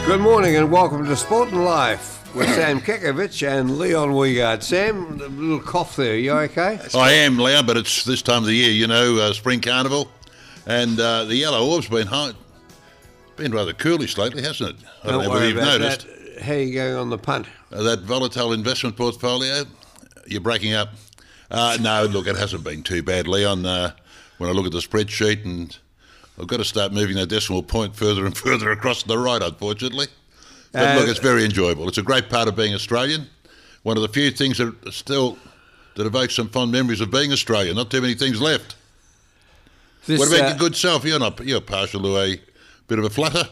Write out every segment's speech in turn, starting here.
Good morning and welcome to Sport and Life with Sam Kekovich and Leon Wiegard. Sam, a little cough there. You okay? I am, Leon, but it's this time of the year, spring carnival. And the yellow orb's been rather coolish lately, hasn't it? I don't know whether you've noticed. That. How are you going on the punt? That volatile investment portfolio, you're breaking up. No, look, it hasn't been too bad, Leon. When I look at the spreadsheet, and I've got to start moving that decimal point further and further across to the right, unfortunately. But look, it's very enjoyable. It's a great part of being Australian. One of the few things that evoke some fond memories of being Australian. Not too many things left. What about your good self? You're partial to a bit of a flutter?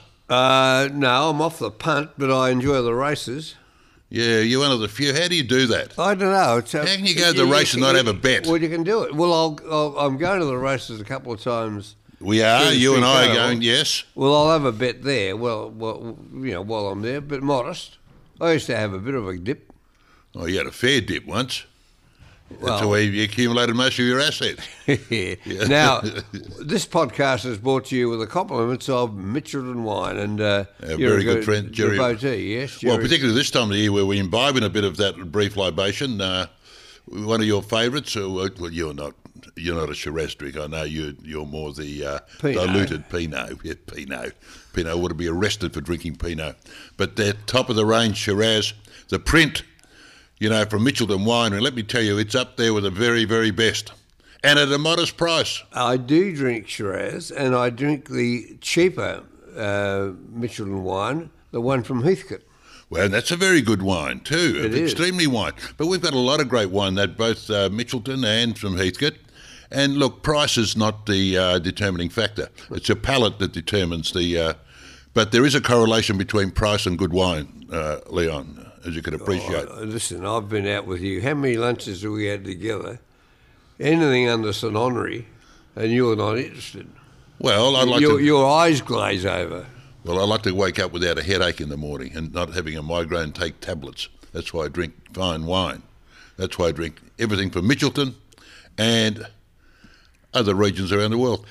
No, I'm off the punt, but I enjoy the races. Yeah, you're one of the few. How do you do that? I don't know. How can you go to the race and not have a bet? Well, you can do it. Well, I'm going to the races a couple of times. We are. You and I are going, yes. Well, I'll have a bet there. Well, while I'm there, but modest. I used to have a bit of a dip. Oh, you had a fair dip once. That's the way you accumulated most of your assets. Yeah. Now, this podcast is brought to you with the compliments of Mitchelton Wine, and you're very good friend, Jerry. Devotee, yes, Jerry. Well, particularly this time of the year where we imbibe in a bit of that brief libation. One of your favourites. Well, you're not a Shiraz drinker. I know you're more the diluted Pinot. Yeah, Pinot. Pinot would be arrested for drinking Pinot. But the top of the range Shiraz, the print, from Mitchelton Wine, and let me tell you, it's up there with the very, very best. And at a modest price. I do drink Shiraz, and I drink the cheaper Mitchelton wine, the one from Heathcote. Well, that's a very good wine too. It is. Extremely wine. But we've got a lot of great wine, that both Mitchelton and from Heathcote. And look, price is not the determining factor. It's your palate that determines the... but there is a correlation between price and good wine, Leon, as you can appreciate. Listen, I've been out with you. How many lunches have we had together? Anything under St Henri, and you're not interested. Well, your eyes glaze over. Well, I like to wake up without a headache in the morning and not having a migraine, take tablets. That's why I drink fine wine. That's why I drink everything from Mitchelton and other regions around the world.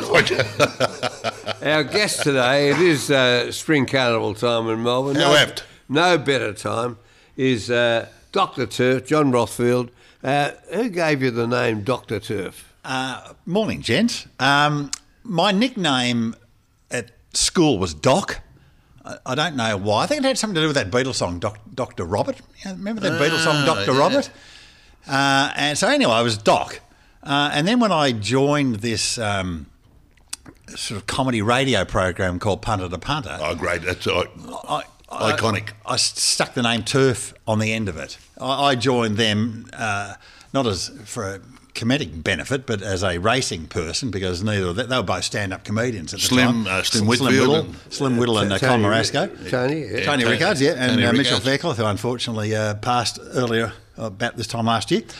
Our guest today, it is Spring Carnival time in Melbourne. How apt. No better time is Dr. Turf, John Rothfield. Who gave you the name Dr. Turf? Morning, gents. My nickname at school was Doc. I don't know why. I think it had something to do with that Beatles song, Dr. Robert. Remember that Beatles song, Dr. Robert? And so anyway, I was Doc. And then when I joined this sort of comedy radio program called Punter to Punter... Oh, great. That's iconic. I stuck the name Turf on the end of it. I joined them not as for a comedic benefit, but as a racing person, because neither of them, they were both stand-up comedians at the time. Slim Whitfield. Slim Whittle and Colin Marasco. Tony Rickards, yeah. And Mitchell Fairclough, who unfortunately passed earlier, about this time last year.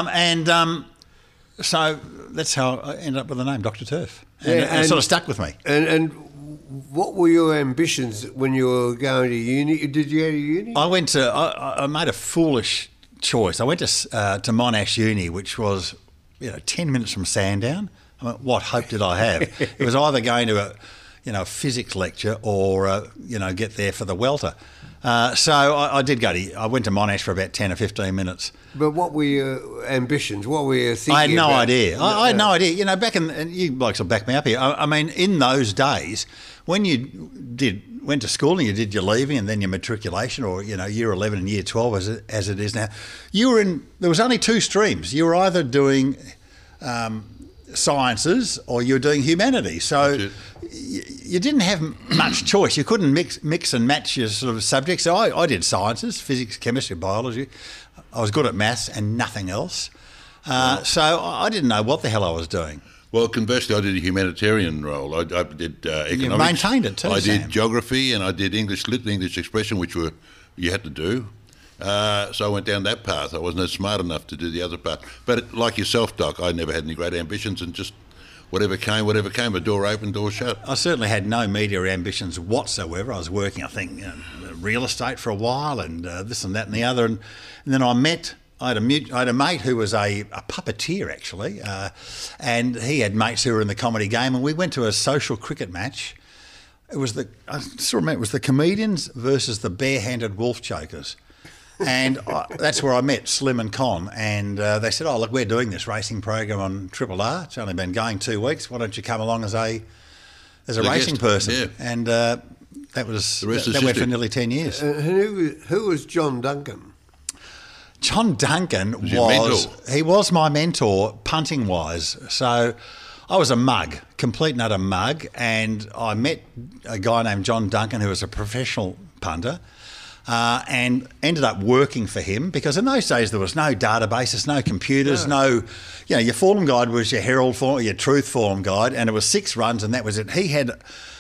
So that's how I ended up with the name Dr. Turf. And it sort of stuck with me. And what were your ambitions when you were going to uni? Did you go to uni? I made a foolish choice. I went to Monash Uni, which was 10 minutes from Sandown. I mean, what hope did I have? It was either going to a physics lecture or get there for the welter. So I did go to. I went to Monash for about 10 or 15 minutes. But what were your ambitions? What were you thinking? I had no about? idea. I had no idea. Back in, and you blokes will back me up here. I mean, in those days, when you went to school and you did your leaving and then your matriculation, or year 11 and year 12 as it is now, there was only two streams. You were either doing sciences or you were doing humanities. So you didn't have much choice. You couldn't mix and match your sort of subjects. So I did sciences, physics, chemistry, biology. I was good at maths and nothing else. So I didn't know what the hell I was doing. Well, conversely, I did a humanitarian role. I did economics. You maintained it too, I Sam. did geography, and I did English lit, English expression, which you had to do. So I went down that path. I wasn't smart enough to do the other part. But like yourself, Doc, I never had any great ambitions, and just whatever came, a door open, door shut. I certainly had no media ambitions whatsoever. I was working, I think, real estate for a while, and this and that and the other. And then I had a mate who was a puppeteer, actually, and he had mates who were in the comedy game, and we went to a social cricket match I still remember, it was the Comedians versus the Barehanded Wolf Chokers. And that's where I met Slim and Con. And they said, oh, look, we're doing this racing program on Triple R. It's only been going 2 weeks. Why don't you come along as a racing person? Yeah. And that went for nearly 10 years. Who was John Duncan? John Duncan he was my mentor punting wise. So I was a mug, complete and utter mug, and I met a guy named John Duncan who was a professional punter. And ended up working for him because in those days there was no databases, no computers, your form guide was your Herald form, your Truth form guide, and it was 6 runs and that was it. He had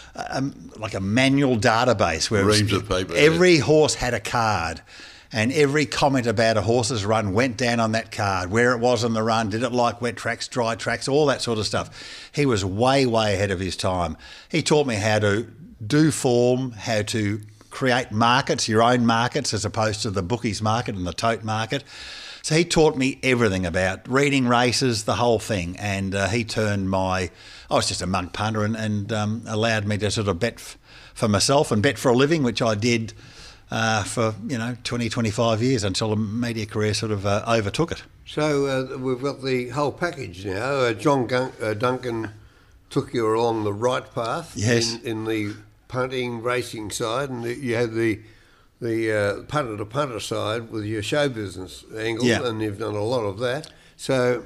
like a manual database where reams of paper. Every horse had a card, and every comment about a horse's run went down on that card, where it was on the run, did it like wet tracks, dry tracks, all that sort of stuff. He was way, way ahead of his time. He taught me how to do form, how to create markets, your own markets, as opposed to the bookies market and the tote market. So he taught me everything about reading races, the whole thing. And he turned I was just a mug punter and allowed me to sort of bet for myself and bet for a living, which I did for 20, 25 years until the media career sort of overtook it. So we've got the whole package now. John Duncan took you along the right path. Yes. In the punting racing side, and you had the punter to punter side with your show business angle, and you've done a lot of that. So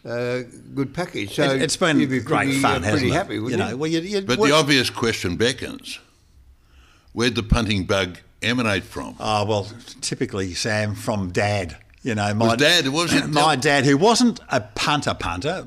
good package. So it's been you'd be great fun, hasn't pretty it? happy, wouldn't you? Well, But the obvious question beckons: where'd the punting bug emanate from? Oh well, typically Sam from Dad. My dad, my dad, who wasn't a punter,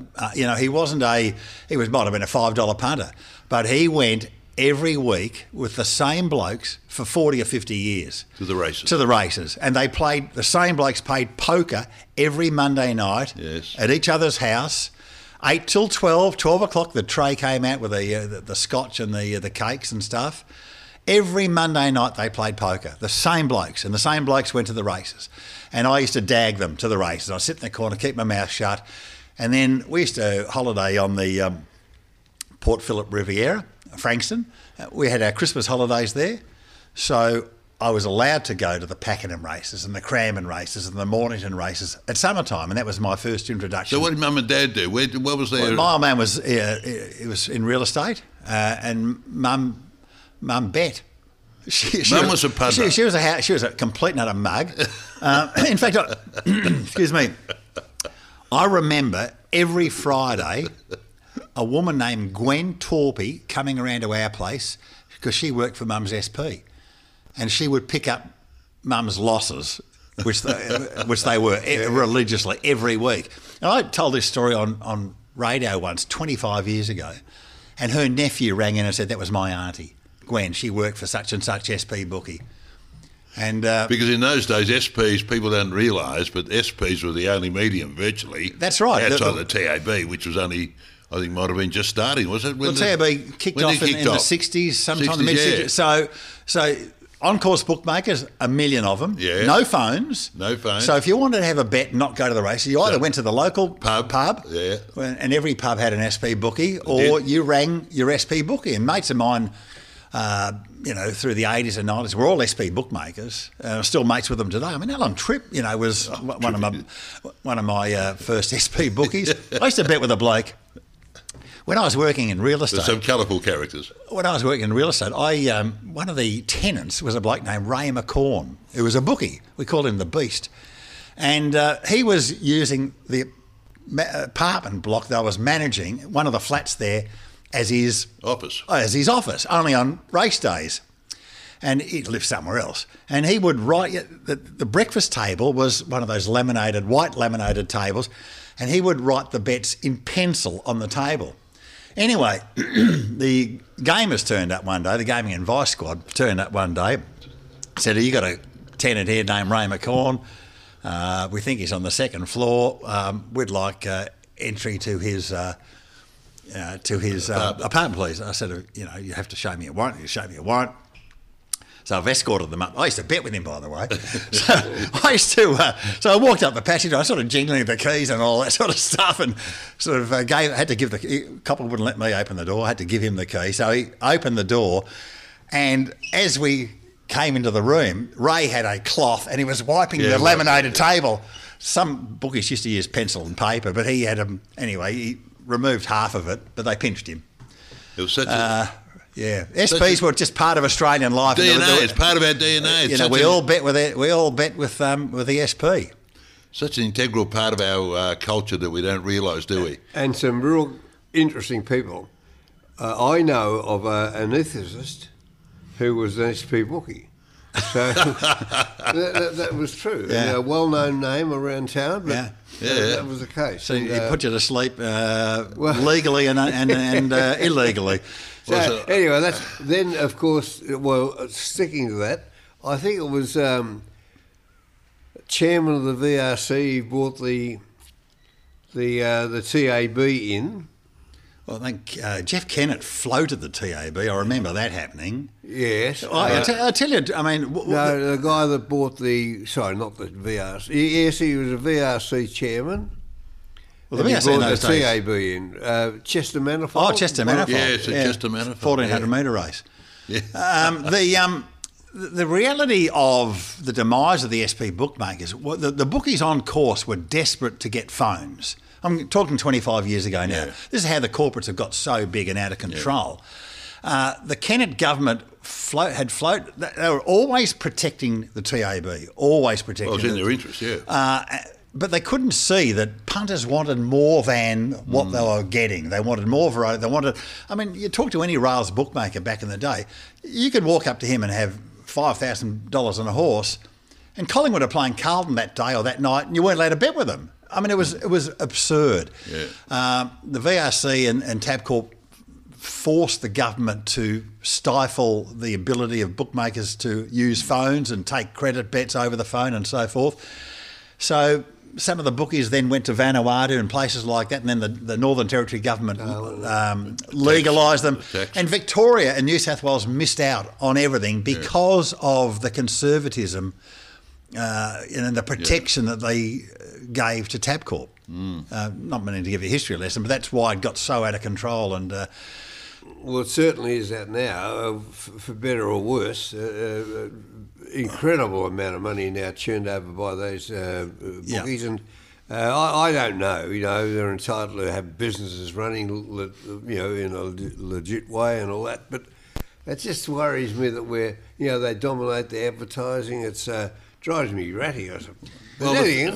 he wasn't might have been a $5 punter, but he went every week with the same blokes for 40 or 50 years. To the races. And the same blokes played poker every Monday night at each other's house. 8 till 12 o'clock, the tray came out with the scotch and the cakes and stuff. Every Monday night they played poker, the same blokes, and the same blokes went to the races. And I used to dag them to the races. I'd sit in the corner, keep my mouth shut. And then we used to holiday on the Port Phillip Riviera, Frankston. We had our Christmas holidays there. So I was allowed to go to the Pakenham races and the Cranbourne races and the Mornington races at summertime, and that was my first introduction. So what did Mum and Dad do? What was their... Well, my old man was in real estate, and Mum bet. Mum was a punter. She was a complete and utter mug. In fact, excuse me, I remember every Friday a woman named Gwen Torpy coming around to our place because she worked for Mum's SP, and she would pick up Mum's losses, which they were religiously every week. And I told this story on radio once 25 years ago, and her nephew rang in and said that was my auntie, Gwen. She worked for such and such SP bookie. And because in those days, SPs, people don't realise, but SPs were the only medium virtually. That's right. Outside the TAB, which was only, I think, might have been just starting, was it? Well, TAB kicked off in the 60s, sometime in the mid-60s. Yeah. So on-course bookmakers, 1 million of them. Yeah. No phones. So if you wanted to have a bet and not go to the races, you either went to the local pub, yeah, and every pub had an SP bookie, or you rang your SP bookie. And mates of mine, through the 80s and 90s, were all SP bookmakers. Still mates with them today. I mean, Alan Tripp, was one of my first SP bookies. I used to bet with a bloke. When I was working in real estate... There's some colourful characters. When I was working in real estate, one of the tenants was a bloke named Ray McCorn, who was a bookie. We called him the Beast. And he was using the apartment block that I was managing, one of the flats there, as his office, only on race days. And he lived somewhere else. And he would write... The breakfast table was one of those white laminated tables, and he would write the bets in pencil on the table. Anyway, the gamers turned up one day, the Gaming Advice Squad turned up one day, said, you got a tenant here named Ray McCorn. We think he's on the second floor. We'd like entry to his apartment, please. I said, you have to show me a warrant. You show me a warrant. So I've escorted them up. I used to bet with him, by the way. So I walked up the passage. I sort of jingling the keys and all that sort of stuff, and sort of had to give the couple wouldn't let me open the door. I had to give him the key. So he opened the door, and as we came into the room, Ray had a cloth and he was wiping the laminated table. Some bookies used to use pencil and paper, but he had them anyway. He removed half of it, but they pinched him. It was such a... Yeah, SPs were just part of Australian life. DNA, it's part of our DNA. We all bet with it. We all bet with the SP. Such an integral part of our culture that we don't realise, do we? And some real interesting people. I know of an anaesthetist who was an SP bookie. So that was true. Yeah. And a well-known name around town, but that was the case. So he put you to sleep legally and illegally. So anyway, then of course, sticking to that, I think it was chairman of the VRC brought the TAB in. Well, I think Jeff Kennett floated the TAB. I remember that happening. Yes. I tell you, I mean... No, the guy that bought not the VRC. Yes, he was a VRC chairman. Well, the VRC in those days... TAB in. Chester Manifold. Oh, Chester Manifold. Yeah, it's a Chester Manifold. 1,400 metre race. Yeah. The reality of the demise of the SP bookmakers, the bookies on course were desperate to get phones. I'm talking 25 years ago now. Yeah. This is how the corporates have got so big and out of control. Yeah. The Kennett government they were always protecting the TAB, always protecting it. Well, it's in their interest, yeah. But they couldn't see that punters wanted more than what they were getting. They wanted more variety. I mean, you talk to any rails bookmaker back in the day, you could walk up to him and have $5,000 on a horse, and Collingwood are playing Carlton that day or that night, and you weren't allowed to bet with them. I mean, it was absurd. Yeah. The VRC and Tabcorp forced the government to stifle the ability of bookmakers to use phones and take credit bets over the phone and so forth. So some of the bookies then went to Vanuatu and places like that, and then the Northern Territory government legalised them. And Victoria and New South Wales missed out on everything because of the conservatism and the protection that they gave to Tabcorp. Not meaning to give a history lesson, but that's why it got so out of control. And well, it certainly is that now, for better or worse. Incredible amount of money now churned over by those bookies, and I don't know. You know, they're entitled to have businesses running, in a legit way and all that. But it just worries me that they dominate the advertising. It's drives me ratty. I suppose. But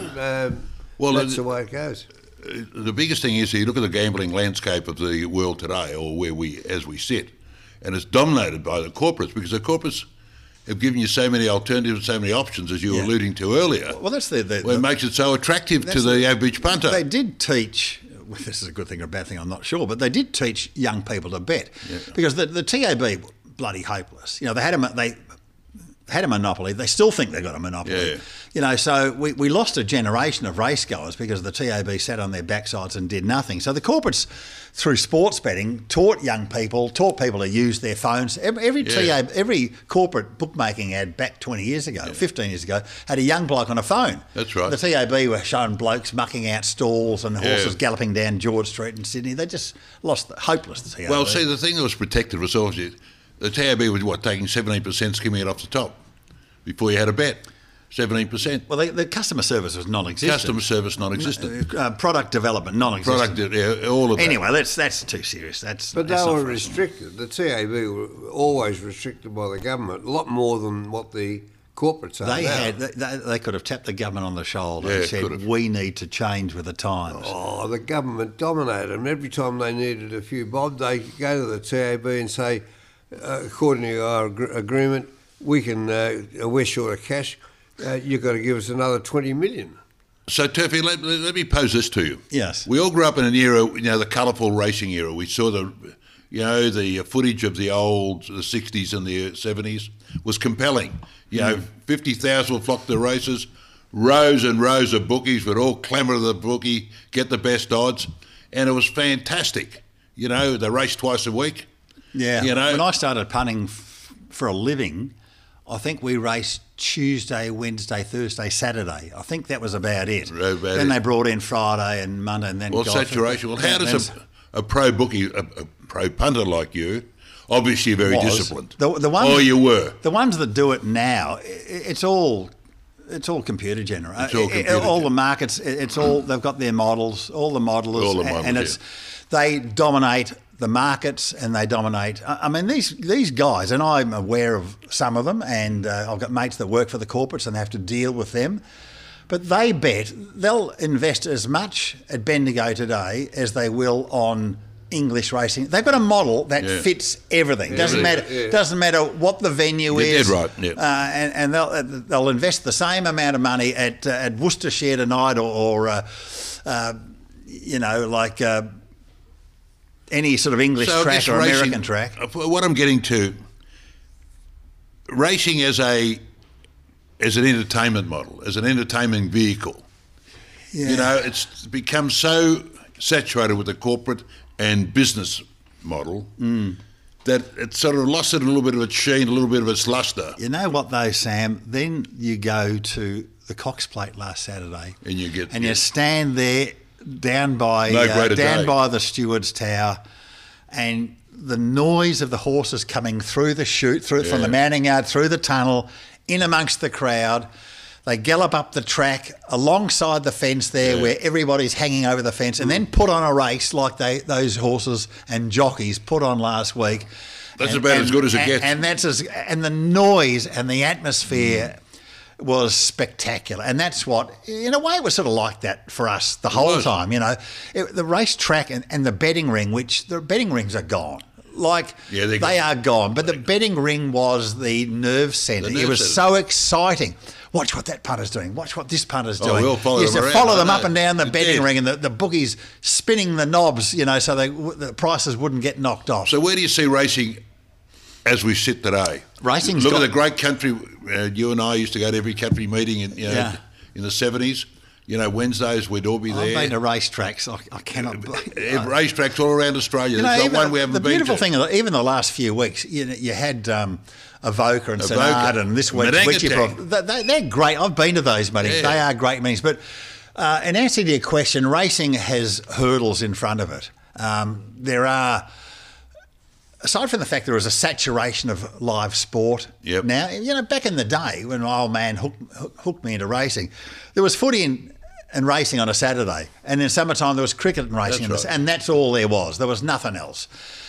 that's the way it goes. The biggest thing is, you look at the gambling landscape of the world today, or as we sit, and it's dominated by the corporates, because the corporates have given you so many alternatives, so many options, as you were alluding to earlier. Well, that's it makes it so attractive to the average punter. They did teach. Well, this is a good thing or a bad thing, I'm not sure, but they did teach young people to bet, because the TAB bloody hopeless. You know, they had a monopoly. They still think they've got a monopoly. Yeah. You know, so we lost a generation of racegoers because the TAB sat on their backsides and did nothing. So the corporates, through sports betting, taught people to use their phones. Every corporate bookmaking ad back 20 years ago, 15 years ago, had a young bloke on a phone. That's right. The TAB were showing blokes mucking out stalls and horses galloping down George Street in Sydney. They just hopeless, the TAB. Well, see, the thing that was protected was obviously the TAB was taking 17%, skimming it off the top before you had a bet. 17%. Well, the customer service was non-existent. Customer service non-existent. Product development non-existent. All of that. Anyway, that's too serious. But they were restricted. The TAB were always restricted by the government, a lot more than what the corporates are. They could have tapped the government on the shoulder and said, we need to change with the times. Oh, the government dominated them. Every time they needed a few bob, they go to the TAB and say, according to our agreement, we're short of cash. You've got to give us another 20 million. So, Turfy, let me pose this to you. Yes. We all grew up in an era, the colourful racing era. We saw the footage of the 60s and the 70s was compelling. 50,000 would flock to the races, rows and rows of bookies would all clamour to the bookie, get the best odds, and it was fantastic. They raced twice a week. Yeah. When I started punting for a living, I think we raced Tuesday, Wednesday, Thursday, Saturday. I think that was about it. Then they brought in Friday and Monday, and then saturation. Well, how does a pro bookie, a pro punter like you, obviously very disciplined? You were the ones that do it now. It's all computer generated. All the markets. It's all they've got their models. All the modelers, and they dominate the markets, and they dominate. I mean, these guys, and I'm aware of some of them, and I've got mates that work for the corporates and have to deal with them. But they'll invest as much at Bendigo today as they will on English racing. They've got a model that fits everything. Doesn't matter what the venue is. You're dead right. And they'll invest the same amount of money at Worcestershire tonight, or any sort of English track or racing, American track. What I'm getting to, racing as an entertainment model, as an entertainment vehicle. Yeah. It's become so saturated with the corporate and business model that it sort of lost it a little bit of its sheen, a little bit of its lustre. You know what though, Sam? Then you go to the Cox Plate last Saturday, and you stand there down by the steward's tower, and the noise of the horses coming through the chute, from the mounting yard, through the tunnel, in amongst the crowd. They gallop up the track alongside the fence there, where everybody's hanging over the fence, and then put on a race like those horses and jockeys put on last week. That's about as good as it gets. And the noise and the atmosphere was spectacular, and that's what, in a way, it was sort of like that for us the whole time. The racetrack and the betting ring, which the betting rings are gone. They are gone, but the betting ring was the nerve centre. It was so exciting. Watch what that punter's doing. Watch what this punter's doing. We'll follow you used them to around, follow them up and down the betting ring, and the bookies spinning the knobs, so the prices wouldn't get knocked off. So where do you see racing as we sit today? Look at the great country. You and I used to go to every country meeting in the 70s. Wednesdays we'd all be there. I've been to racetracks. I cannot believe racetracks all around Australia. There's not one we haven't been to. The beautiful thing, even the last few weeks, you had Avoca and Sonata, and this week they're great. I've been to those meetings. They are great meetings. But in answer to your question, racing has hurdles in front of it. There are, aside from the fact there is a saturation of live sport now, back in the day when my old man hooked me into racing, there was footy and racing on a Saturday, and in summertime there was cricket and racing, and that's all there was. There was nothing else.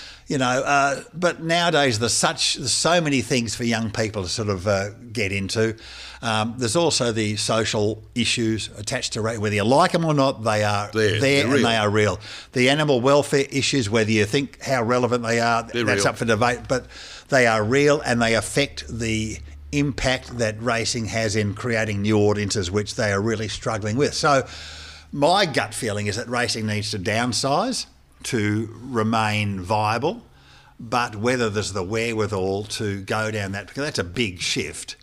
But nowadays there's so many things for young people to sort of get into. There's also the social issues attached to racing. Whether you like them or not, they are there and they are real. The animal welfare issues, whether you think how relevant they are, that's up for debate, but they are real, and they affect the impact that racing has in creating new audiences, which they are really struggling with. So my gut feeling is that racing needs to downsize to remain viable, but whether there's the wherewithal to go down that, because that's a big shift.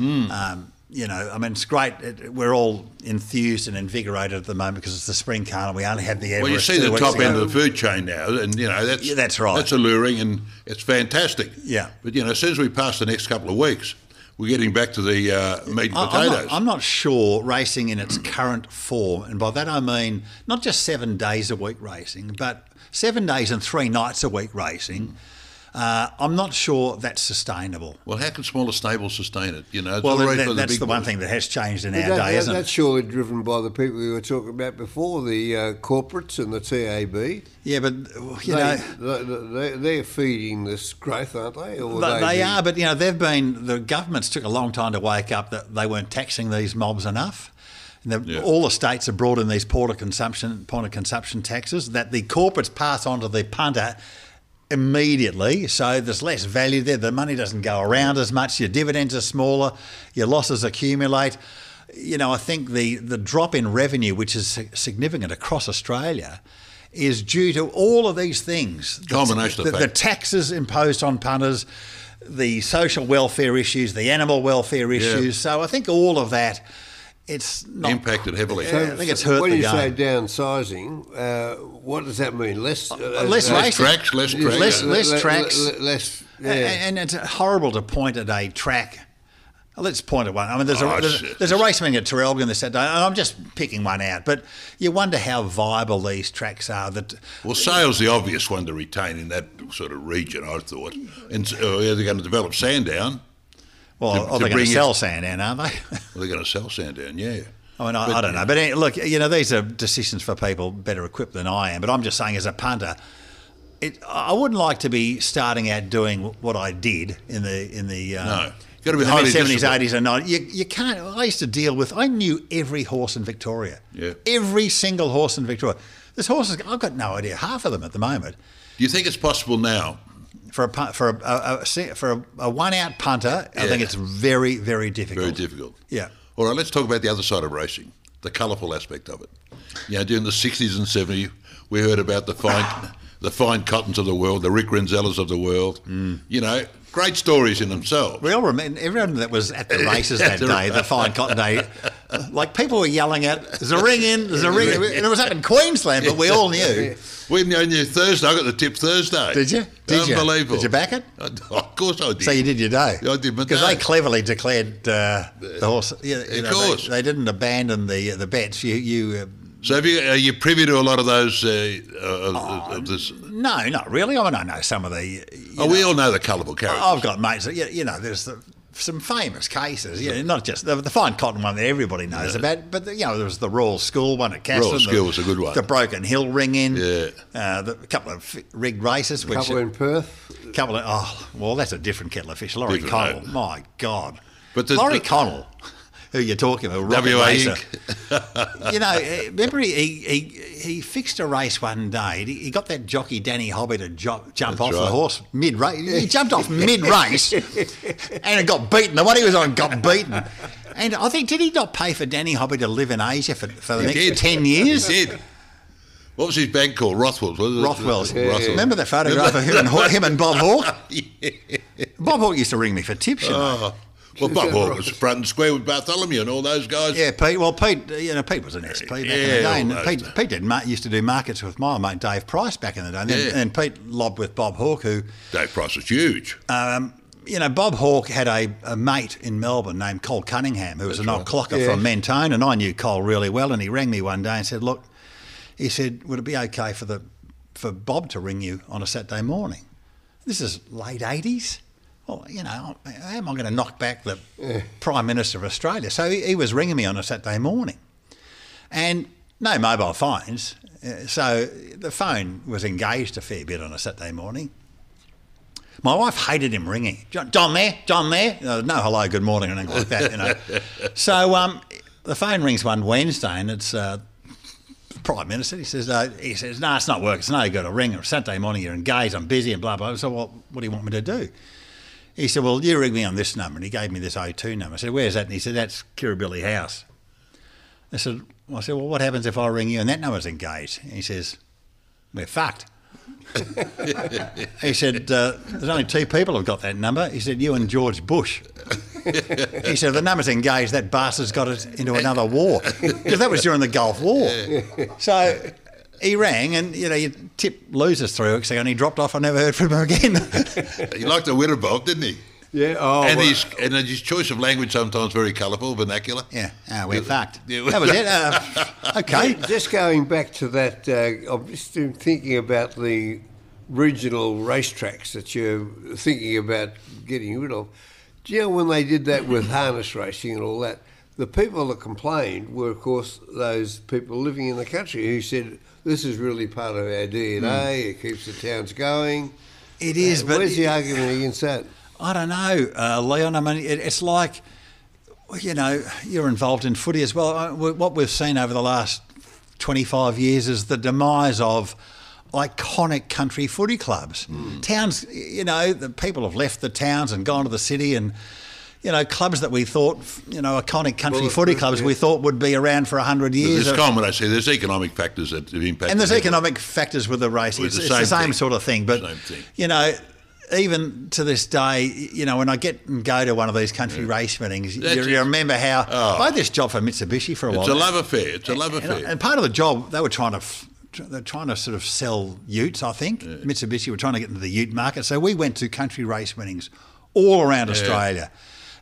It's great. We're all enthused and invigorated at the moment because it's the spring carnival. We only had the Everest. Well, you see the top end of the food chain now, and that's right. That's alluring, and it's fantastic. Yeah. But as soon as we pass the next couple of weeks, we're getting back to the meat and potatoes. I'm not sure racing in its current form, and by that I mean not just 7 days a week racing, but 7 days and 3 nights a week racing. I'm not sure that's sustainable. Well, how can smaller stables sustain it? That's the one thing that has changed in our day, isn't it? That's surely driven by the people we were talking about before, the corporates and the TAB. Yeah, but they're feeding this growth, aren't they? They are, but the governments took a long time to wake up that they weren't taxing these mobs enough. All the states have brought in these point of consumption taxes that the corporates pass on to the punter immediately, so there's less value there. The money doesn't go around as much. Your dividends are smaller. Your losses accumulate. I think the drop in revenue, which is significant across Australia, is due to all of these things. Combination of the taxes imposed on punters, the social welfare issues, the animal welfare issues. So I think all of that, it's not impacted heavily. So, I think it's hurt when the you game. say downsizing, what does that mean? Less tracks, less tracks. And it's horrible to point at a track Let's point at one. I mean, there's Oh, a race meeting at Traralgon this Saturday, and I'm just picking one out. But you wonder how viable these tracks are. Well, Sale's the obvious one to retain in that sort of region, I thought. And they're going to develop Sandown. Well, they're going to sell Sandown, aren't they? Well, they're going to sell Sandown, yeah. I mean, I don't know. But look, these are decisions for people better equipped than I am. But I'm just saying, as a punter, I wouldn't like to be starting out doing what I did in the No. Got to be highly 70s, disciplined. 80s, and 90s. You can't. I used to deal with. I knew every horse in Victoria. Yeah. Every single horse in Victoria. There's horses. I've got no idea half of them at the moment. Do you think it's possible now? For a one-out punter, I think it's very, very difficult. Very difficult. Yeah. All right, let's talk about the other side of racing, the colourful aspect of it. During the 60s and 70s, we heard about the fine cottons of the world, the Rick Renzellas of the world. Great stories in themselves. We all remember, everyone that was at the races that day, the Fine Cotton Day, like people were yelling out, there's a ring in, there's a ring in. And it was up in Queensland, but we all knew. We knew Thursday. I got the tip Thursday. Did you? Unbelievable. Did you back it? Of course I did. So you did your day? I did my day. Because they cleverly declared the horse. Of course. They didn't abandon the bets. So are you privy to a lot of those of this? No, not really. I mean, I know some of the... we all know the colourful characters. I've got mates that, there's some famous cases, not just the Fine Cotton one that everybody knows about, but there was the Royal School one at Castlemaine. Royal School was a good one. The Broken Hill ring in. Yeah. A couple of rigged races. A couple in Perth. That's a different kettle of fish. Laurie Connell. No. My God. But Laurie Connell, who you're talking about, rocket WA racer. Inc. Remember he fixed a race one day. He got that jockey Danny Hobby to jump off the horse mid-race. He jumped off mid-race and it got beaten. The one he was on got beaten. And I think, did he not pay for Danny Hobby to live in Asia for the next 10 years? He did. What was his bank called? Rothwell's, was it? Rothwell's. Rothwell. Remember the photograph of him and Bob Hawke? Bob Hawke used to ring me for tips, Well, Bob Hawke was front and square with Bartholomew and all those guys. Yeah, Pete. Well, Pete was an SP back in the day. And Pete used to do markets with my mate Dave Price back in the day. And Pete lobbed with Bob Hawke, who... Dave Price was huge. Bob Hawke had a mate in Melbourne named Col Cunningham, who was an old clocker from Mentone, and I knew Col really well, and he rang me one day and said, look, he said, would it be okay for Bob to ring you on a Saturday morning? This is late 80s. Well, how am I going to knock back the Prime Minister of Australia? So he was ringing me on a Saturday morning. And no mobile phones, so the phone was engaged a fair bit on a Saturday morning. My wife hated him ringing. John there? No hello, good morning, and anything like that, So the phone rings one Wednesday, and it's Prime Minister. He says, no, it's not working. It's no good. I ring Saturday morning, you're engaged, I'm busy, and blah, blah. So, well, what do you want me to do? He said, well, you ring me on this number. And he gave me this 02 number. I said, where's that? And he said, that's Kirribilli House. I said, well, what happens if I ring you and that number's engaged? And he says, we're fucked. He said, there's only two people who've got that number. He said, you and George Bush. He said, if the number's engaged, that bastard's got it into another war. Because that was during the Gulf War. So he rang and, you tip losers through it, and he dropped off. I never heard from him again. He liked the Winterbog, didn't he? Yeah. And his choice of language sometimes very colourful, vernacular. Yeah. We're fucked. That was it. Okay. Just going back to that, I'm just thinking about the regional racetracks that you're thinking about getting rid of. Do you know when they did that with harness racing and all that, the people that complained were, of course, those people living in the country who said, this is really part of our DNA, it keeps the towns going. It is, but... Where's the argument against that? I don't know, Leon. I mean, it's like, you're involved in footy as well. What we've seen over the last 25 years is the demise of iconic country footy clubs. Towns, the people have left the towns and gone to the city, and clubs that we thought, iconic country footy clubs we thought would be around for 100 years. There's common, I say, there's economic factors that have impacted. And there's economic factors with the racing. It's the same sort of thing. But, even to this day, when I go to one of these country race meetings, you remember how I had this job for Mitsubishi for a while. It's a love affair. And part of the job, they were trying to sort of sell utes, I think. Yeah. Mitsubishi were trying to get into the ute market. So we went to country race meetings all around Australia.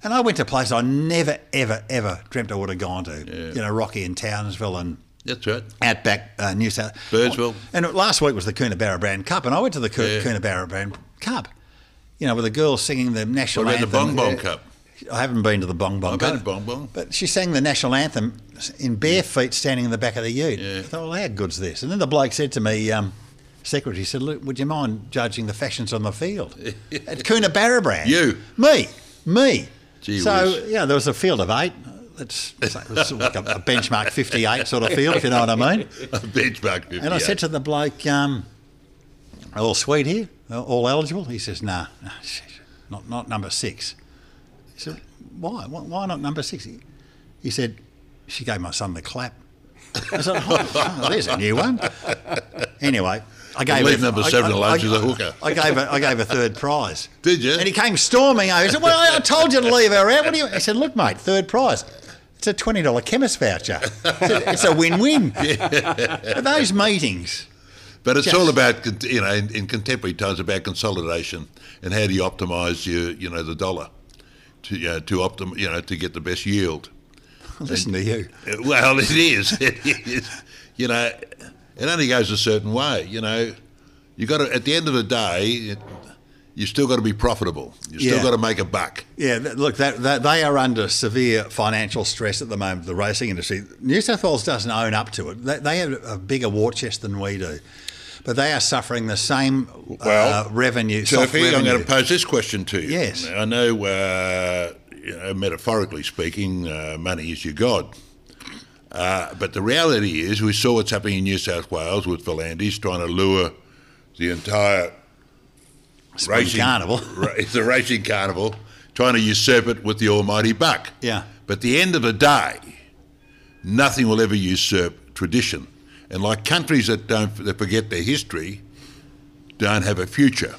And I went to places I never, ever, ever dreamt I would have gone to. You know, Rocky and Townsville and That's right. Outback, New South... Birdsville. And last week was the Coonabarra Brand Cup, and I went to the Coonabarra Brand Cup, you know, with the girl singing the national What about the anthem. Bong Bong Cup? I haven't been to the Bong Bong I've Cup. been to Bong Bong. But she sang the national anthem in bare feet standing in the back of the ute. Yeah. I thought, well, how good's this? And then the bloke said to me, secretary said, look, would you mind judging the fashions on the field? At Coonabarra Brand. You? Me. Gee so, whiz. yeah, there was a field of 8. It's like a benchmark 58 sort of field, if you know what I mean. A benchmark 58. And I said to the bloke, all sweet here? All eligible? He says, nah, not number 6. He said, why? Why not number 6? He said, she gave my son the clap. I said, oh, there's a new one. Anyway, I gave leave number 7 alone, she's a hooker. I gave a third prize. Did you? And he came storming over. He said, well, I told you to leave her out. What do you? I said, look, mate, third prize. It's a $20 chemist voucher. It's a win-win. Those meetings. But it's all about, you know, in contemporary times, about consolidation and how do you optimise the dollar to to get the best yield. Listen to you. Well, it is. It is. You know, it only goes a certain way. You know, you got to, at the end of the day, you still got to be profitable. You still got to make a buck. Yeah, look, they are under severe financial stress at the moment, the racing industry. New South Wales doesn't own up to it. They have a bigger war chest than we do. But they are suffering the same revenue. Turfy, I'm going to pose this question to you. Yes. I know, metaphorically speaking, money is your god. But the reality is, we saw what's happening in New South Wales with Volandis trying to lure the entire racing carnival. It's a racing carnival, trying to usurp it with the almighty buck. Yeah. But at the end of the day, nothing will ever usurp tradition. And like countries that forget their history, don't have a future.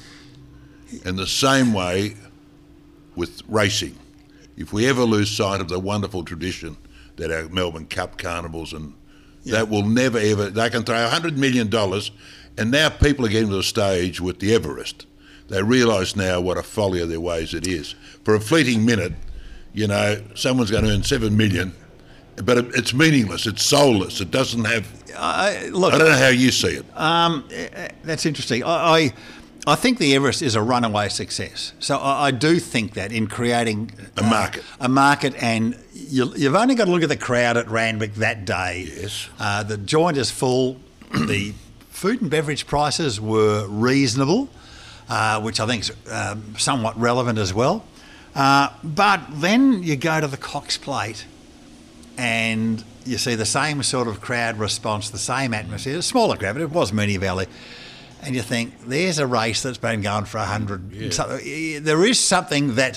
In the same way with racing, if we ever lose sight of the wonderful tradition that our Melbourne Cup carnivals and that will never ever, they can throw $100 million, and now people are getting to the stage with the Everest. They realise now what a folly of their ways it is. For a fleeting minute, you know, someone's going to earn $7 million, but it's meaningless, it's soulless, it doesn't have... Look, I don't know how you see it. That's interesting. I think the Everest is a runaway success. So I do think that in creating a market, and you've only got to look at the crowd at Randwick that day. Yes. The joint is full. The food and beverage prices were reasonable, which I think is somewhat relevant as well. But then you go to the Cox Plate and you see the same sort of crowd response, the same atmosphere, a smaller crowd, but it was Moonee Valley. And you think, there's a race that's been going for 100. Yeah. There is something that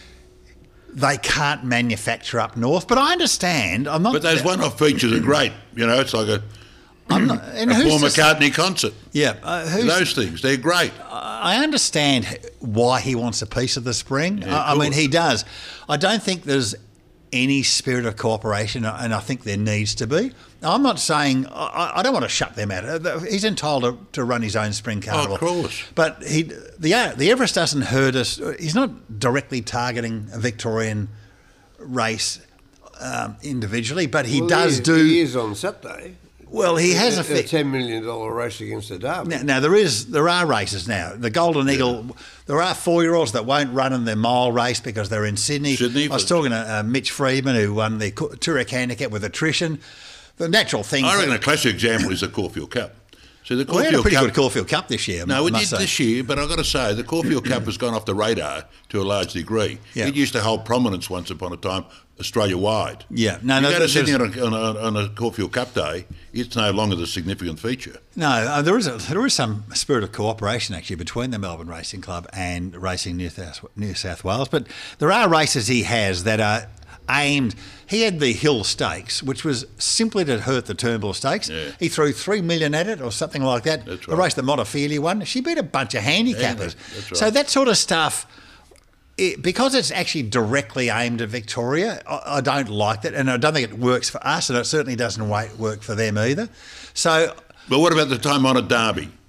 they can't manufacture up north. But I understand. I'm not. But those one-off features are great. You know, it's like a Paul McCartney concert. Yeah. Those things, they're great. I understand why he wants a piece of the spring. Yeah, I mean, he does. I don't think there's any spirit of cooperation, and I think there needs to be. I'm not saying I don't want to shut them out. He's entitled to run his own spring carnival. Of course. But the Everest doesn't hurt us. He's not directly targeting a Victorian race individually, but he does do. He is on Saturday. Well, he has a $10 million race against the Derby. Now there are races now. The Golden Eagle. There are 4-year-olds that won't run in their mile race because they're in Sydney. I was talking to Mitch Freedman, who won the Turek Handicap with attrition. The natural thing. I reckon a classic example is the Caulfield Cup. So the we had a pretty good Caulfield Cup this year. No, we did this year, but I've got to say, the Caulfield Cup has gone off the radar to a large degree. Yeah. It used to hold prominence once upon a time, Australia-wide. Yeah. You go to Sydney on a Caulfield Cup day, it's no longer the significant feature. No, there is some spirit of cooperation, actually, between the Melbourne Racing Club and Racing New South Wales. But there are races he has that are aimed. He had the Hill Stakes, which was simply to hurt the Turnbull Stakes. Yeah. He threw $3 million at it or something like that. That's right. The race that Montefiore won, she beat a bunch of handicappers. Yeah, that's right. So that sort of stuff, because it's actually directly aimed at Victoria, I don't like that, and I don't think it works for us, and it certainly doesn't work for them either. So, but what about the time-honoured Derby?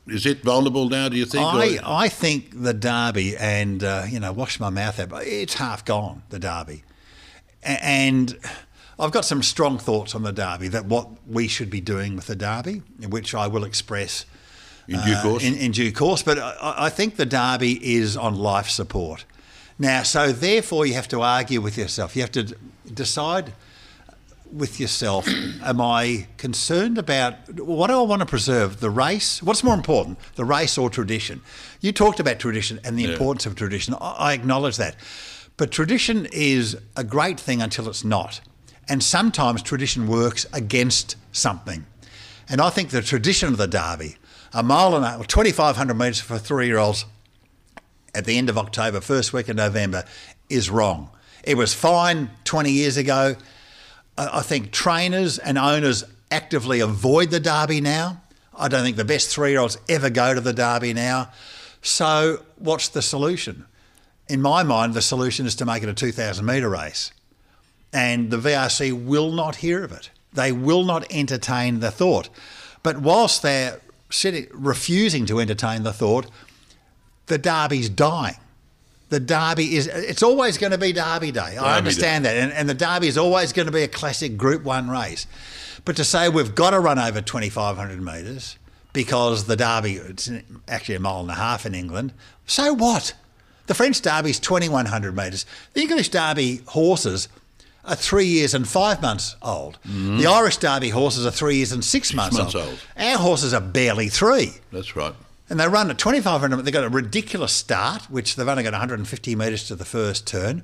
is it vulnerable now, do you think? I think the Derby, and, wash my mouth out, but it's half gone, the Derby. And I've got some strong thoughts on the Derby, that what we should be doing with the Derby, which I will express in due course. In due course. But I think the Derby is on life support. Now, so therefore you have to argue with yourself. You have to decide with yourself, am I concerned about what do I want to preserve? The race? What's more important, the race or tradition? You talked about tradition and the importance of tradition. I acknowledge that. But tradition is a great thing until it's not. And sometimes tradition works against something. And I think the tradition of the Derby, a mile and 2,500 metres for 3-year-olds at the end of October, first week of November, is wrong. It was fine 20 years ago. I think trainers and owners actively avoid the Derby now. I don't think the best 3-year-olds ever go to the Derby now. So what's the solution? In my mind, the solution is to make it a 2,000 metre race. And the VRC will not hear of it. They will not entertain the thought. But whilst they're refusing to entertain the thought, the Derby's dying. The Derby it's always going to be Derby Day. I understand that. And the Derby is always going to be a classic Group 1 race. But to say we've got to run over 2,500 metres because the Derby, it's actually a mile and a half in England, so what? The French Derby's 2,100 metres. The English Derby horses are 3 years and 5 months old. The Irish Derby horses are 3 years and 6 months old. Our horses are barely 3. That's right. And they run at 2,500. They've got a ridiculous start, which they've only got 150 metres to the first turn.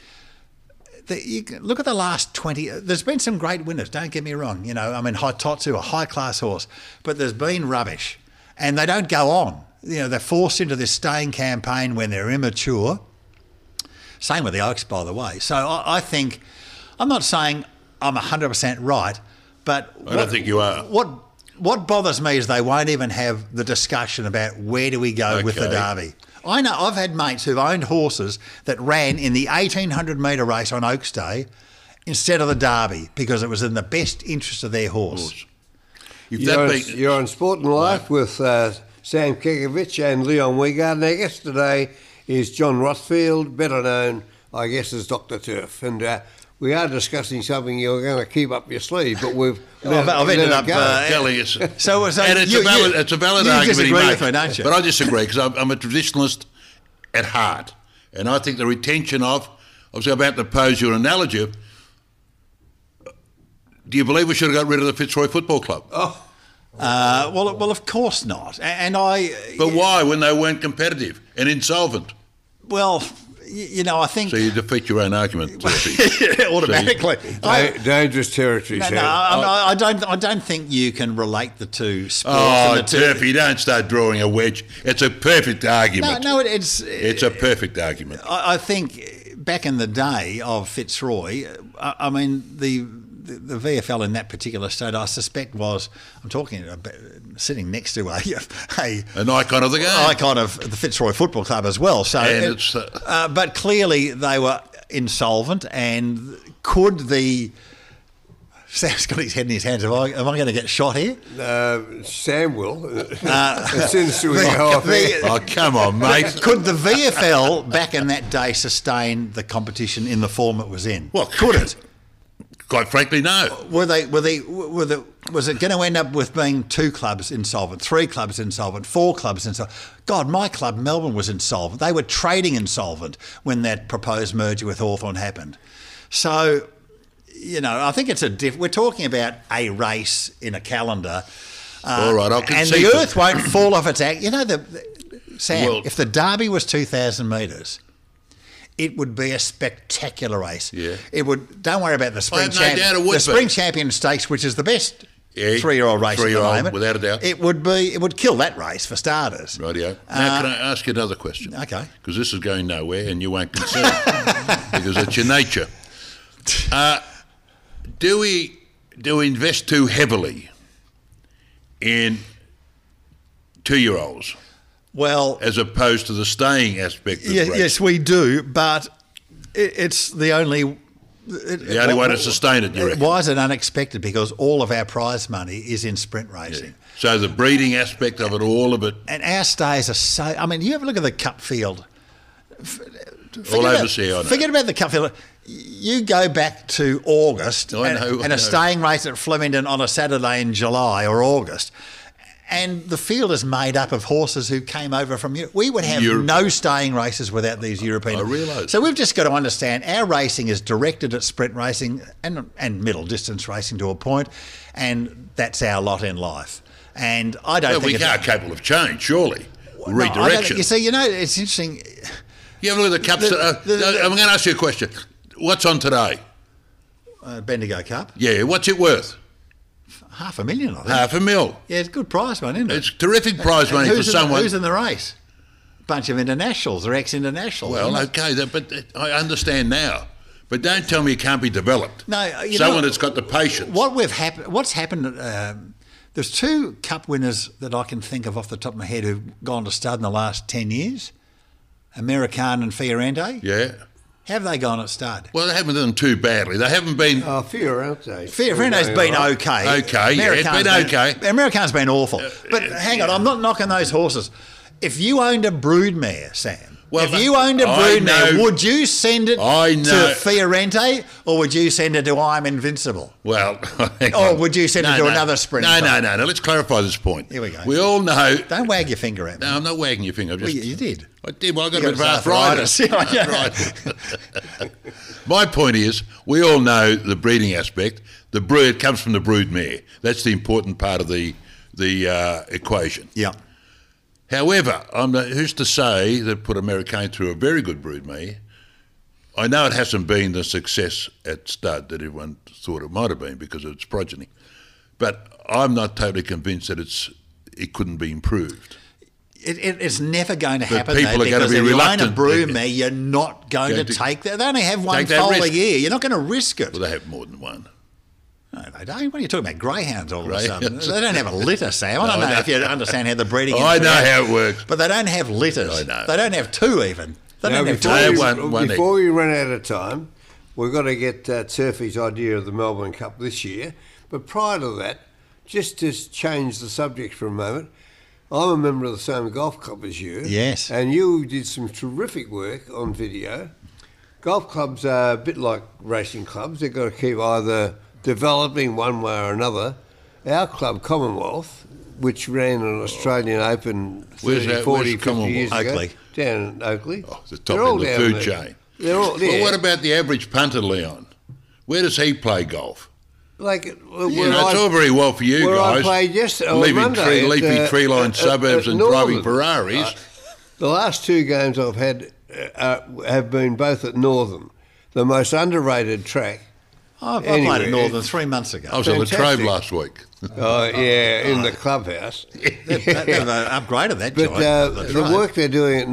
Look at the last 20. There's been some great winners, don't get me wrong. Haitotsu, a high-class horse. But there's been rubbish. And they don't go on. They're forced into this staying campaign when they're immature. Same with the Oaks, by the way. So I think, I'm not saying I'm 100% right, but I don't think you are. What bothers me is they won't even have the discussion about where do we go with the Derby. I know I've had mates who've owned horses that ran in the 1,800 metre race on Oaks Day instead of the Derby because it was in the best interest of their horse. You're on Sport and Life with Sam Kekovich and Leon Wiegard. Now, guest today is John Rothfield, better known, I guess, as Dr. Turf. And we are discussing something you're going to keep up your sleeve, but I've ended up telling us. and it's a valid argument. You disagree with me, don't you? But I disagree because I'm a traditionalist at heart, and I think the retention of. I was about to pose you an analogy. Do you believe we should have got rid of the Fitzroy Football Club? Well, of course not. But why when they weren't competitive and insolvent? Well, I think. So you defeat your own argument automatically. Dangerous territory. No, I don't think you can relate the two sports. Oh, Turfy, don't start drawing a wedge. It's a perfect argument. No, it's a perfect argument. I think back in the day of Fitzroy, the VFL in that particular state, I suspect I'm talking about sitting next to an icon of the game, icon of the Fitzroy Football Club as well. So, but clearly they were insolvent, and could the Sam's got his head in his hands. Am I going to get shot here? Sam will. As soon as we go off here. Oh, come on, mate. Could the VFL back in that day sustain the competition in the form it was in? Well, could it? Quite frankly, no. Was it going to end up with being 2 clubs insolvent, 3 clubs insolvent, 4 clubs insolvent? God, my club, Melbourne, was insolvent. They were trading insolvent when that proposed merger with Hawthorn happened. So, I think it's we're talking about a race in a calendar. All right, I'll concede. And the earth won't fall off its act. Sam, if the Derby was 2,000 metres, it would be a spectacular race. Yeah. It would. Don't worry about the spring Spring champion stakes, which is the best 3-year-old race at the moment. Without a doubt. It would kill that race for starters. Rightio. Now, can I ask you another question? Okay. Because this is going nowhere, and you won't concede because it's your nature. Do we invest too heavily in 2-year-olds? Well, as opposed to the staying aspect of race. Yes, we do, but it's the only The only way to sustain it, you reckon? Why is it unexpected? Because all of our prize money is in sprint racing. So the breeding aspect of it, all of it, And our stays are so... I mean, you have a look at the Cup field. all overseas, I know. Forget about the Cup field. You go back to August I know. and a staying race at Flemington on a Saturday in July or August, and the field is made up of horses who came over from Europe. We would have no staying races without these European. I realise. So we've just got to understand our racing is directed at sprint racing and middle distance racing to a point, and that's our lot in life. And I don't think we are capable of change, surely. No, Redirection. you see, it's interesting. You have a look at the Cups. I'm going to ask you a question. What's on today? Bendigo Cup, Yeah, what's it worth? $500,000, I think. $500,000. Yeah, it's good prize money, isn't it? It's terrific prize money for someone. Who's in the race? Bunch of internationals or ex-internationals. Well, okay, but I understand now. But don't tell me it can't be developed. No, someone that's got the patience. What's happened? There's 2 cup winners that I can think of off the top of my head who've gone to stud in the last 10 years. American and Fiorente. Yeah. Have they gone at stud? Well, they haven't done too badly. They haven't been. Fiorente. Fiorente's been okay. Okay, yeah, it's been okay. American's been awful. But hang on, I'm not knocking those horses. If you owned a broodmare, Sam, would you send it to Fiorente or would you send it to I'm Invincible? Well, or would you send it to another sprinter? No. Let's clarify this point. Here we go. We all know. Don't wag your finger at me. No, I'm not wagging your finger. I'm just, Well, you did. I did. Well, I got a bit of arthritis. My point is, we all know the breeding aspect. The brood comes from the brood mare. That's the important part of the equation. Yeah. However, who's to say that put American through a very good brood mare? I know it hasn't been the success at stud that everyone thought it might have been because of its progeny, but I'm not totally convinced that it couldn't be improved. It's never going to happen. People are going to be reluctant. If you own a brood mare, you're not going to take that. They only have one foal a year. You're not going to risk it. Well, they have more than one. No, they don't. What are you talking about? Greyhounds all of a sudden. They don't have a litter, Sam. I don't know if you understand how the breeding is. I know how it works. But they don't have litters. I know. They don't have 2 even. They don't have 2. Before we run out of time, we've got to get Surfy's idea of the Melbourne Cup this year. But prior to that, just to change the subject for a moment, I'm a member of the same golf club as you. Yes. And you did some terrific work on video. Golf clubs are a bit like racing clubs. They've got to keep either developing one way or another. Our club, Commonwealth, which ran an Australian Open 30, 40, 50 years ago. Oakley. Down in Oakley. Oh, the top of the food chain. They're all there. Well, what about the average punter, Leon? Where does he play golf? It's all very well for you guys. I played yesterday, leafy tree-lined suburbs and driving Ferraris. The last 2 games I've had have been both at Northern, the most underrated track. I played at Northern 3 months ago. I was at Latrobe last week. Oh, yeah, in the clubhouse. They've upgraded that joint. But the work they're doing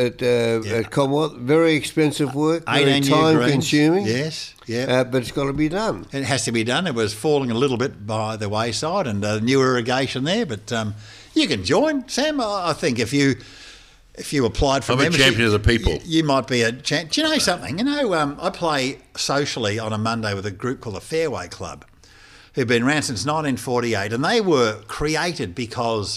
at Commonwealth, very expensive work, very time-consuming. Yes, yeah. But it's got to be done. It has to be done. It was falling a little bit by the wayside and new irrigation there. But you can join, Sam. I think if you applied for membership, I'm a champion of the people. You might be a champion. Do you know something? I play socially on a Monday with a group called the Fairway Club, who've been around since 1948, and they were created because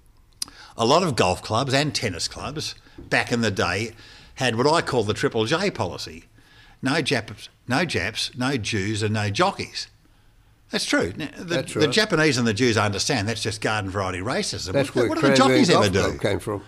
a lot of golf clubs and tennis clubs back in the day had what I call the Triple J policy. No Japs, no Jews and no jockeys. That's true. That's right. The Japanese and the Jews understand that's just garden variety racism. That's where what do the jockeys ever do? Club came from.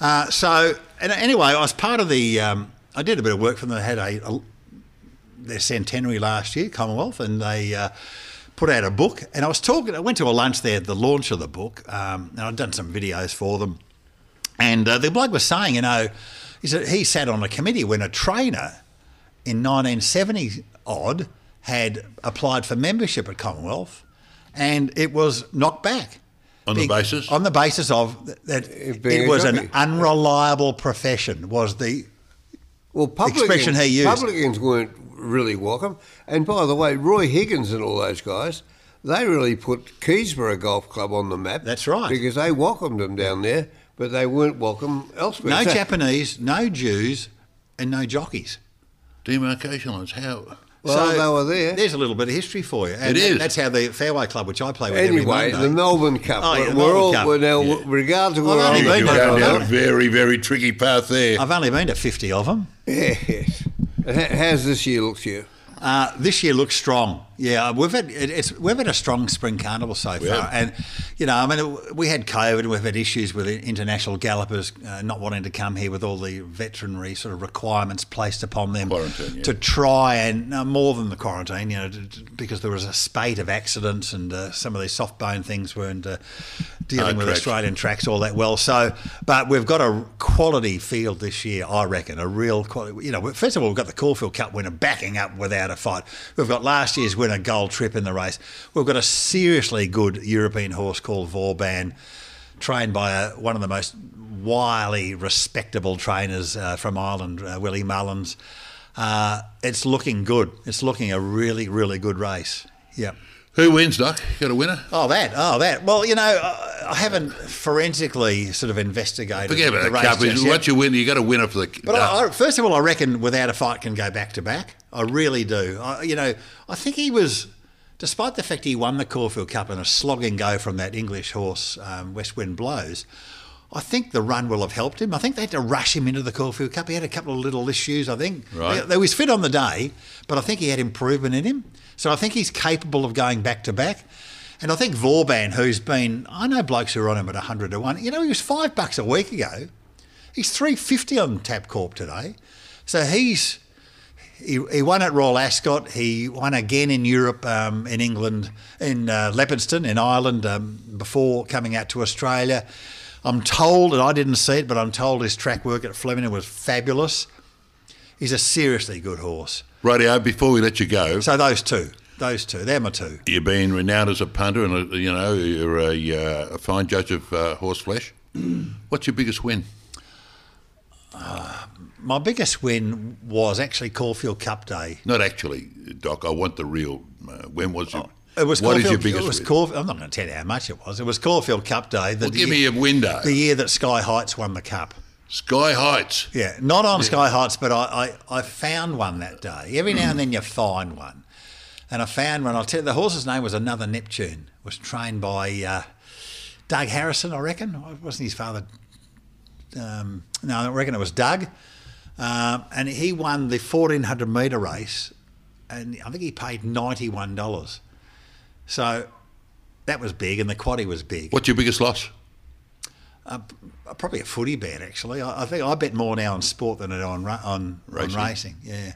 Anyway, I was part of the. I did a bit of work for them. They had their centenary last year, Commonwealth, and they put out a book. And I went to a lunch there at the launch of the book, and I'd done some videos for them. And the bloke was saying, he sat on a committee when a trainer in 1970 odd had applied for membership at Commonwealth, and it was knocked back. On the basis? On the basis of that it was an unreliable profession, was the expression he used. Publicans weren't really welcome. And by the way, Roy Higgins and all those guys, they really put Keysborough Golf Club on the map. That's right. Because they welcomed them down there, but they weren't welcome elsewhere. No Japanese, no Jews, and no jockeys. Demarcation lines, how? Well, they were there. There's a little bit of history for you. And It is. That's how the Fairway Club, which I play with every Anyway, Monday. the Melbourne Cup. Oh, yeah, the we're Melbourne all Cup. we're now, regardless of where I've only I'm been You're to- going down a very, very tricky path there. I've only been to 50 of them. Yes. How's this year look to you? This year looks strong. Yeah, we've had a strong spring carnival so far, Yeah. and we had COVID, and we've had issues with international gallopers not wanting to come here with all the veterinary sort of requirements placed upon them Quarantine, yeah. to try and more than the quarantine, because there was a spate of accidents and some of these soft bone things weren't dealing with tracks. Australian tracks all that well. So, but we've got a quality field this year, I reckon, a real quality. First of all, we've got the Caulfield Cup winner backing up without a fight. We've got last year's winner Gold Trip in the race. We've got a seriously good European horse called Vauban, trained by one of the most wily, respectable trainers from Ireland, Willie Mullins. It's looking good. It's looking a really, really good race. Yeah. Who wins, Doc? Got a winner? Oh, that. Well, I haven't forensically sort of investigated Forget about the the race cup. just yet. Once you win, you got a winner for the. But first of all, I reckon Without a Fight can go back to back. I really do. I think he was, despite the fact he won the Caulfield Cup in a slogging go from that English horse, West Wind Blows, I think the run will have helped him. I think they had to rush him into the Caulfield Cup. He had a couple of little issues, I think. Right. He was fit on the day, but I think he had improvement in him. So I think he's capable of going back to back. And I think Vauban, who's been, I know blokes who are on him at 100 to 1. He was $5 a week ago. He's $3.50 on Tabcorp today. So he won at Royal Ascot. He won again in Europe, in England, in Leopardstown, in Ireland, before coming out to Australia. I'm told, and I didn't see it, but I'm told his track work at Flemington was fabulous. He's a seriously good horse. Rightio, before we let you go, So those two, they're my two. you've been renowned as a punter and, you're a fine judge of horse flesh. What's your biggest win? My biggest win was actually Caulfield Cup Day. Not actually, Doc. I want the real. When was it? It was What is your Caulfield- biggest it was win? Caulfield, I'm not going to tell you how much it was. It was Caulfield Cup Day. Well, give me a window. The year that Sky Heights won the Cup. Sky Heights. Yeah, not on Sky Heights, but I found one that day. Every now and then you find one. And I found one. I'll tell you, the horse's name was Another Neptune. It was trained by Doug Harrison, I reckon. Wasn't his father? No, I reckon it was Doug. And he won the 1400 metre race, and I think he paid $91. So that was big, and the quaddie was big. What's your biggest loss? Probably a footy bet, actually. I think I bet more now on sport than on racing. Yeah.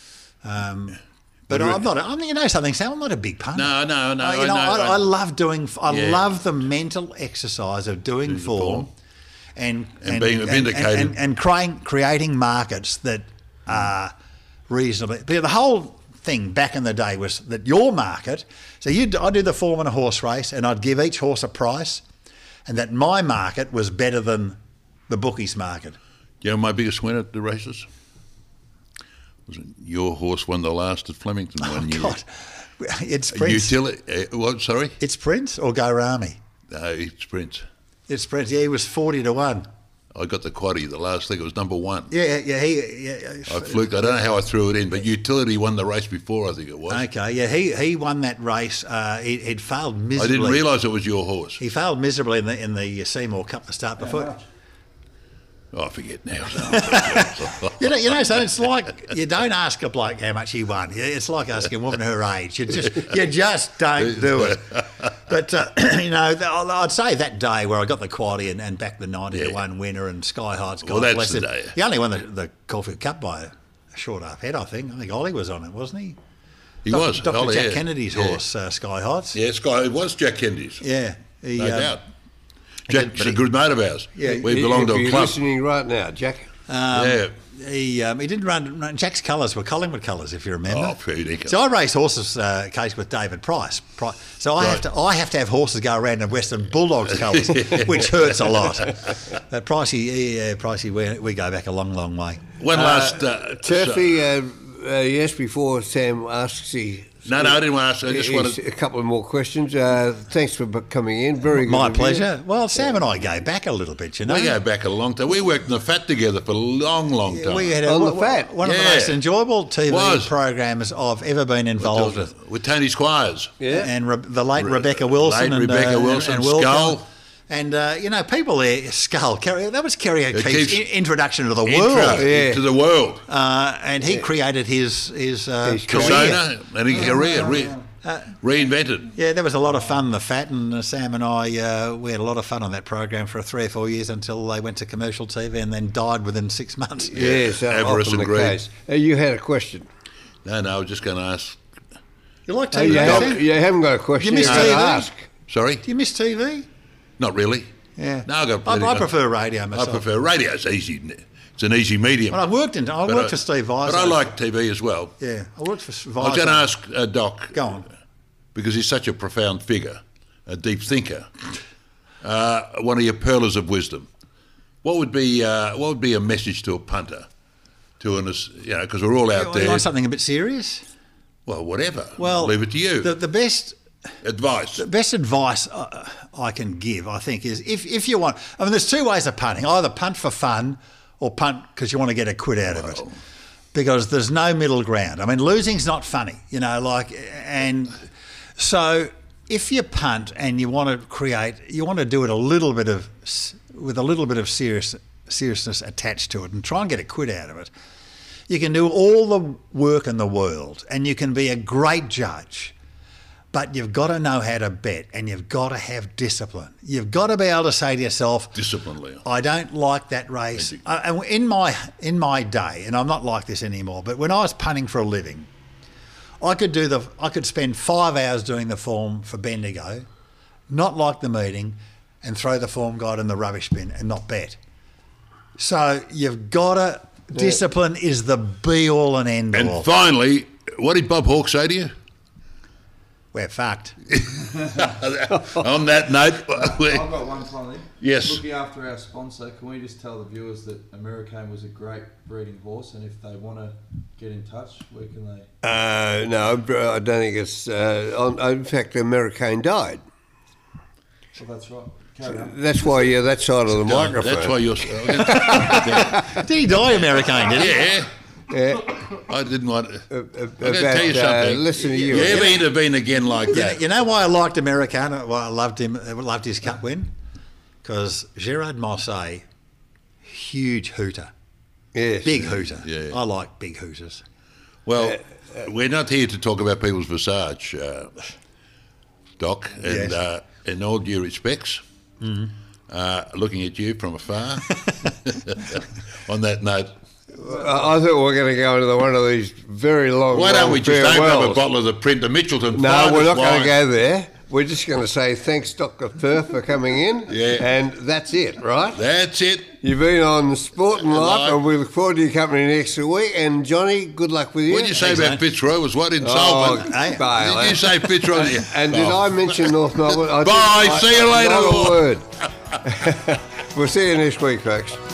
But I'm not. Something, Sam. I'm not a big punter. No. I know. I love doing. I Yeah. love the mental exercise of doing form, and being vindicated. and creating markets that are reasonably. But the whole thing back in the day was that your market. So I do the form in a horse race, and I'd give each horse a price, and that my market was better than the bookies' market. You know my biggest win at the races? Was it your horse won the last at Flemington one year? God, it's Prince. What? Sorry? It's Prince or Go Rami. No, it's Prince. It's Prince. Yeah, he was 40 to 1. I got the quaddie, the last thing. It was number one. Yeah. I fluked. I don't know how I threw it in, but Utility won the race before, I think it was. Okay, yeah, he won that race. He'd failed I miserably. didn't realise it was your horse. He failed miserably in the Seymour Cup to start before. Oh, I forget now. So it's like you don't ask a bloke how much he won. It's like asking a woman her age. You just don't do it. But I'd say that day where I got the quaddie and backed the 90 to 1 winner and Sky Heights. Well, that's the day. He only won the Caulfield Cup by a short half head, I think. I think Ollie was on it, wasn't he? He was. Dr. Ollie, Jack yeah. Kennedy's horse, Sky Heights. Yeah, Sky. It was Jack Kennedy's. Yeah. No doubt. Jack's a good mate of ours. Yeah, we belong to if a you're club. listening right now, Jack. Yeah. He didn't run. Jack's colours were Collingwood colours, if you remember. Oh, fair dinkum. So I race horses case with David Price. So I have to have horses go around in Western Bulldogs colours, which hurts a lot. But Pricey, we go back a long, long way. One last... Turfy, yes, before Sam asks No, I didn't want to ask. I just wanted... A couple of more questions. Thanks for coming in. Very good. My of you. pleasure. Well, Sam and I go back a little bit, you know. We go back a long time. We worked in the FAT together for a long, long time. We had On the FAT? one of the Yeah. most enjoyable TV Was. programs I've ever been involved with. With Tony Squires. Yeah. And the late Rebecca Wilson. Late Rebecca Wilson, and Wilco. Skull. And, people there, Skull, that was Kerry It O'Keefe's keeps- introduction to the Intro world. Yeah. to the world. And he created his career. Persona and his career reinvented. Yeah, that was a lot of fun, the FAT, and Sam and I, we had a lot of fun on that program for 3 or 4 years until they went to commercial TV and then died within 6 months. Yes, Avarice often and the greed. case. You had a question. No, I was just going to ask. You like Oh, TV, Sam? you haven't got a question. You missed have to TV? ask. Sorry? Do you miss TV? Not really. Yeah. No, I I prefer radio I myself. prefer radio. It's easy. It's an easy medium. Well, I worked for Steve Weiser. But I like TV as well. Yeah, I worked for Weiser. I was going to ask Doc. Go on. Because he's such a profound figure, a deep thinker, one of your pearlers of wisdom. What would be a message to a punter, because we're all out You there. want something a bit serious? Well, whatever. Well, leave it to you. The best Advice. best advice I can give, I think, is if you want. I mean, there's two ways of punting: either punt for fun or punt because you want to get a quid out of it. Because there's no middle ground. I mean, losing's not funny, and so if you punt and you want to do it with a little bit of seriousness attached to it, and try and get a quid out of it. You can do all the work in the world, and you can be a great judge. But you've got to know how to bet, and you've got to have discipline. You've got to be able to say to yourself, Discipline, Leo. I don't like that race. In my day, and I'm not like this anymore, but when I was punting for a living, I could spend 5 hours doing the form for Bendigo, not like the meeting, and throw the form guide in the rubbish bin and not bet. So you've got to... Discipline is the be-all and end-all. And finally, what did Bob Hawke say to you? We're fucked. On that note, I've got one finally. Yes. Looking after our sponsor, can we just tell the viewers that American was a great breeding horse, and if they want to get in touch, where can they? No, I don't think it's... in fact, American died. Well, that's right. Carry on. That's why you're that side of the microphone. that's why you're... Did he die, American, did he? Yeah. Yeah. I didn't want... I'm going to About, tell you something. listen to you. You ever intervene again like that? You know why I liked Americano? Why I loved him, loved his cup win? Because Gerard Mosse, huge hooter, Yes. big hooter. Yeah. I like big hooters. Well, we're not here to talk about people's visage, Doc, and Yes. in all due respects, looking at you from afar. On that note, I thought we were going to go into one of these very long. why don't we just open up a farewells. bottle of the Printer Mitchelton? No, we're not going wine? to go there. We're just going to say thanks, Dr. Thurf, for coming in. Yeah. And that's it, right? That's it. You've been on Sport and Life, Life. and we look forward to your company next week. And Johnny, good luck with you. What did you say Thanks, about mate. Fitzroy? Was what insolvent? Hey, Bale, Did you say Fitzroy? And did I mention North Melbourne? Bye, see you later. Not a word. We'll see you next week, folks.